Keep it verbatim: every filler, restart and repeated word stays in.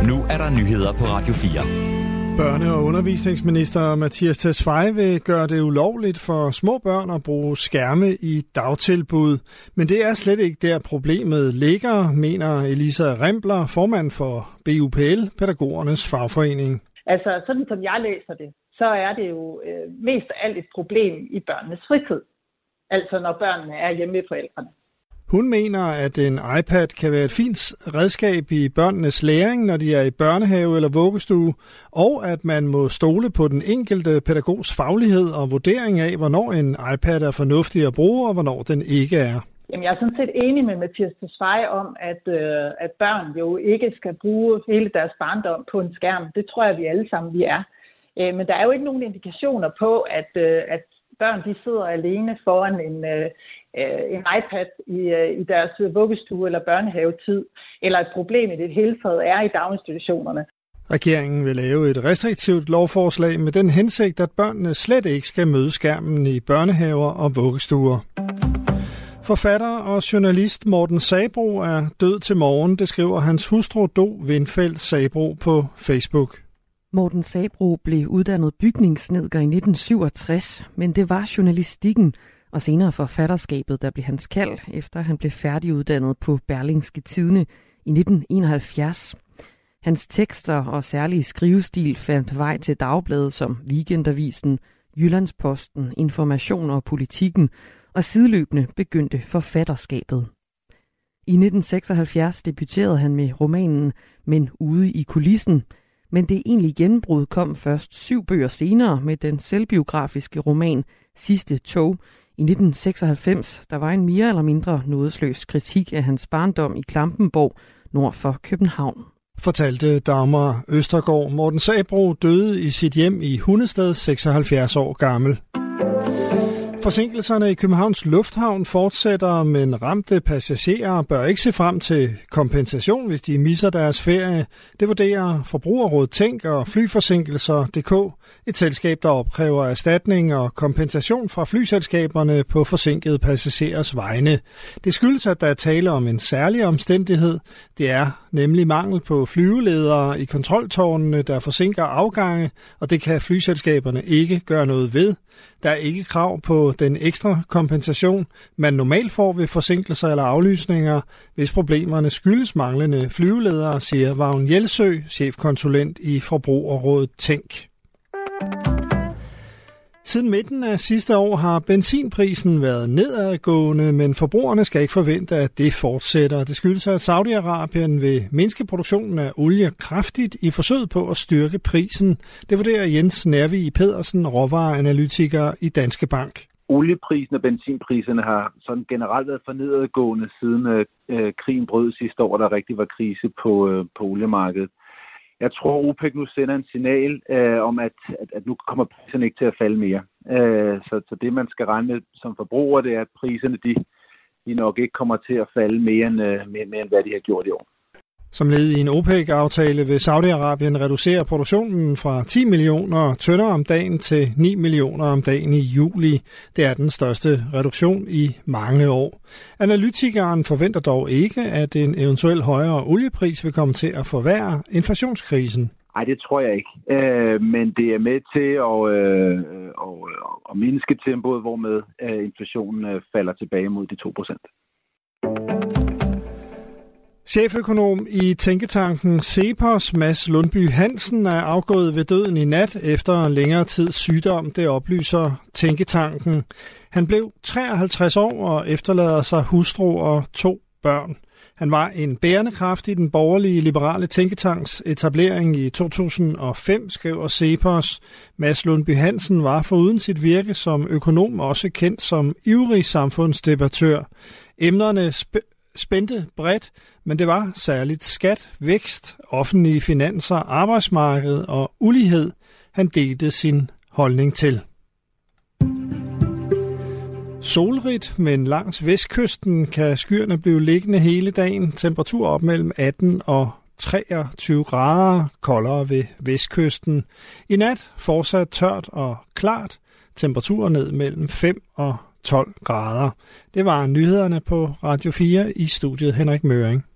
Nu er der nyheder på Radio fire. Børne- og undervisningsminister Mattias Tesfaye vil gøre det ulovligt for små børn at bruge skærme i dagtilbud. Men det er slet ikke der problemet ligger, mener Elisa Rembler, formand for B U P L, pædagogernes fagforening. Altså sådan som jeg læser det, så er det jo øh, mest af alt et problem i børnenes fritid. Altså når børnene er hjemme ved forældrene. Hun mener, at en iPad kan være et fint redskab i børnenes læring, når de er i børnehave eller vuggestue, og at man må stole på den enkelte pædagogs faglighed og vurdering af, hvornår en iPad er fornuftig at bruge, og hvornår den ikke er. Jamen, jeg er sådan set enig med Mattias Tesfaye om, at, øh, at børn jo ikke skal bruge hele deres barndom på en skærm. Det tror jeg, vi alle sammen vi er. Øh, men der er jo ikke nogen indikationer på, at, øh, at børn de sidder alene foran en, øh, en iPad i, øh, i deres vuggestue eller børnehavetid, eller et problem i det hele taget er i daginstitutionerne. Regeringen vil lave et restriktivt lovforslag med den hensigt, at børnene slet ikke skal møde skærmen i børnehaver og vuggestuer. Forfatter og journalist Morten Sabroe er død til morgen, det skriver hans hustru Do Windfeldt Sabroe på Facebook. Morten Sabroe blev uddannet bygningssnedker i nitten syvogtres, men det var journalistikken og senere forfatterskabet, der blev hans kald, efter han blev færdiguddannet på Berlingske Tidende i nitten enoghalvfjerds. Hans tekster og særlige skrivestil fandt vej til dagblade som Weekendavisen, Jyllandsposten, Information og Politikken, og sideløbende begyndte forfatterskabet. I nitten seksoghalvfjerds debuterede han med romanen Men ude i kulissen, men det egentlige gennembrud kom først syv bøger senere med den selvbiografiske roman Sidste tog i nitten seksoghalvfems. Der var en mere eller mindre nådesløs kritik af hans barndom i Klampenborg nord for København. Fortalte Dagmar Østergaard. Morten Sabroe døde i sit hjem i Hundested, seksoghalvfjerds år gammel. Forsinkelserne i Københavns Lufthavn fortsætter, men ramte passagerer bør ikke se frem til kompensation, hvis de misser deres ferie. Det vurderer Forbrugerrådet Tænk og Flyforsinkelser punktum d k, et selskab, der opkræver erstatning og kompensation fra flyselskaberne på forsinkede passagerers vegne. Det skyldes, at der er tale om en særlig omstændighed. Det er nemlig mangel på flyveledere i kontroltårnene, der forsinker afgange, og det kan flyselskaberne ikke gøre noget ved. Der er ikke krav på den ekstra kompensation, man normalt får ved forsinkelser eller aflysninger, hvis problemerne skyldes manglende flyveledere, siger Vagn Jelsø, chefkonsulent i Forbrugerrådet Tænk. Siden midten af sidste år har benzinprisen været nedadgående, men forbrugerne skal ikke forvente, at det fortsætter. Det skyldes, at Saudi-Arabien vil mindske produktionen af olie kraftigt i forsøget på at styrke prisen. Det vurderer Jens Nervig Pedersen, råvareanalytiker i Danske Bank. Olieprisen og benzinpriserne har sådan generelt været for nedadgående siden øh, krigen brød sidste år, der rigtig var krise på, øh, på oliemarkedet. Jeg tror, OPEC nu sender en signal øh, om, at, at, at nu kommer priserne ikke til at falde mere. Øh, så, så det, man skal regne med som forbruger, det er, at priserne de, de nok ikke kommer til at falde mere end, øh, mere, mere end hvad de har gjort i år. Som led i en OPEC-aftale vil Saudi-Arabien reducere produktionen fra ti millioner tønder om dagen til ni millioner om dagen i juli. Det er den største reduktion i mange år. Analytikeren forventer dog ikke, at en eventuel højere oliepris vil komme til at forværre inflationskrisen. Nej, det tror jeg ikke. Øh, men det er med til at, øh, at, at mindske tempoet, hvormed øh, inflationen øh, falder tilbage mod de to procent. Cheføkonom i tænketanken CEPOS, Mads Lundby Hansen, er afgået ved døden i nat efter en længere tids sygdom, det oplyser tænketanken. Han blev treoghalvtreds år og efterlader sig hustru og to børn. Han var en bærende kraft i den borgerlige liberale tænketanks etablering i to tusind og fem, skriver CEPOS. Mads Lundby Hansen var foruden sit virke som økonom også kendt som ivrig samfundsdebattør. Emnerne sp- spændte bredt, men det var særligt skat, vækst, offentlige finanser, arbejdsmarked og ulighed, han delte sin holdning til. Solrigt, men langs vestkysten kan skyerne blive liggende hele dagen. Temperatur op mellem atten og treogtyve grader, koldere ved vestkysten. I nat fortsat tørt og klart. Temperaturer ned mellem fem og tolv grader. Det var nyhederne på Radio fire, i studiet Henrik Møring.